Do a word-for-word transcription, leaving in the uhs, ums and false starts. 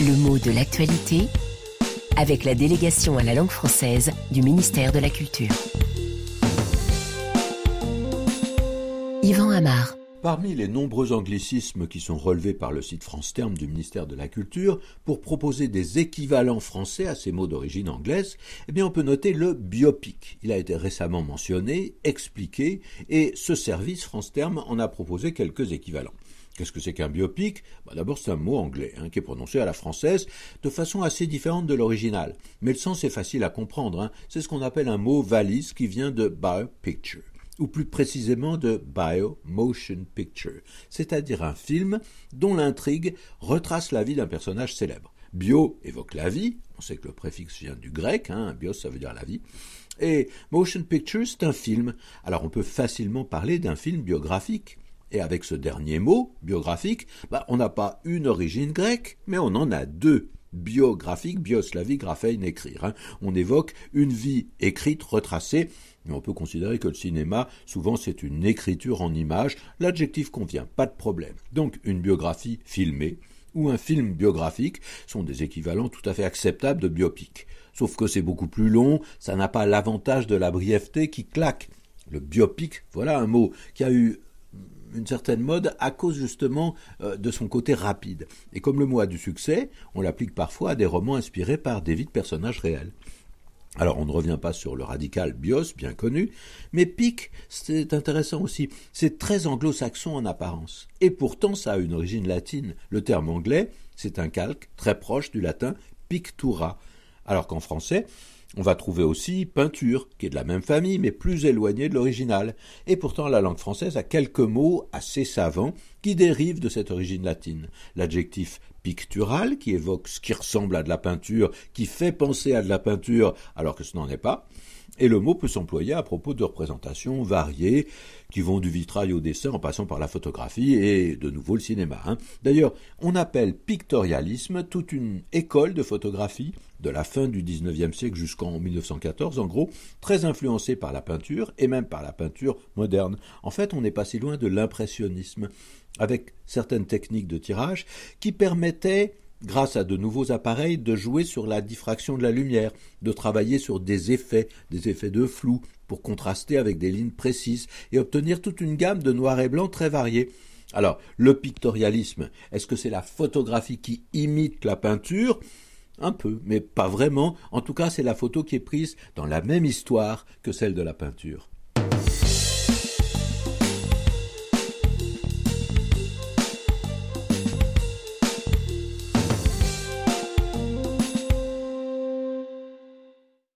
Le mot de l'actualité avec la délégation à la langue française du ministère de la Culture. Yvan Amar. Parmi les nombreux anglicismes qui sont relevés par le site France Termes du ministère de la Culture pour proposer des équivalents français à ces mots d'origine anglaise, eh bien on peut noter le biopic. Il a été récemment mentionné, expliqué, et ce service France Termes en a proposé quelques équivalents. Qu'est-ce que c'est qu'un biopic ? Bah d'abord, c'est un mot anglais hein, qui est prononcé à la française de façon assez différente de l'original. Mais le sens est facile à comprendre. Hein. C'est ce qu'on appelle un mot valise qui vient de biopicture, ou plus précisément de bio-motion picture, c'est-à-dire un film dont l'intrigue retrace la vie d'un personnage célèbre. Bio évoque la vie, on sait que le préfixe vient du grec, hein, bios ça veut dire la vie, et motion picture c'est un film. Alors on peut facilement parler d'un film biographique. Et avec ce dernier mot, biographique, bah, on n'a pas une origine grecque, mais on en a deux. Biographique, bios, la vie, graphein, écrire. Hein. On évoque une vie écrite, retracée, mais on peut considérer que le cinéma, souvent c'est une écriture en images. L'adjectif convient, pas de problème. Donc une biographie filmée ou un film biographique sont des équivalents tout à fait acceptables de biopic. Sauf que c'est beaucoup plus long, ça n'a pas l'avantage de la brièveté qui claque. Le biopic, voilà un mot qui a eu une certaine mode à cause justement euh, de son côté rapide. Et comme le mot a du succès, on l'applique parfois à des romans inspirés par des vies de personnages réels. Alors on ne revient pas sur le radical bios, bien connu, mais pic, c'est intéressant aussi. C'est très anglo-saxon en apparence. Et pourtant ça a une origine latine. Le terme anglais, c'est un calque très proche du latin pictura. Alors qu'en français, on va trouver aussi peinture, qui est de la même famille, mais plus éloignée de l'original. Et pourtant, la langue française a quelques mots assez savants qui dérivent de cette origine latine. L'adjectif pictural, qui évoque ce qui ressemble à de la peinture, qui fait penser à de la peinture, alors que ce n'en est pas. Et le mot peut s'employer à propos de représentations variées, qui vont du vitrail au dessin en passant par la photographie et de nouveau le cinéma. Hein. D'ailleurs, on appelle pictorialisme toute une école de photographie de la fin du dix-neuvième siècle jusqu'en mille neuf cent quatorze, en gros, très influencée par la peinture et même par la peinture moderne. En fait, on n'est pas si loin de l'impressionnisme, avec certaines techniques de tirage qui permettaient, grâce à de nouveaux appareils, de jouer sur la diffraction de la lumière, de travailler sur des effets, des effets de flou, pour contraster avec des lignes précises et obtenir toute une gamme de noir et blanc très variée. Alors, le pictorialisme, est-ce que c'est la photographie qui imite la peinture ? Un peu, mais pas vraiment. En tout cas, c'est la photo qui est prise dans la même histoire que celle de la peinture.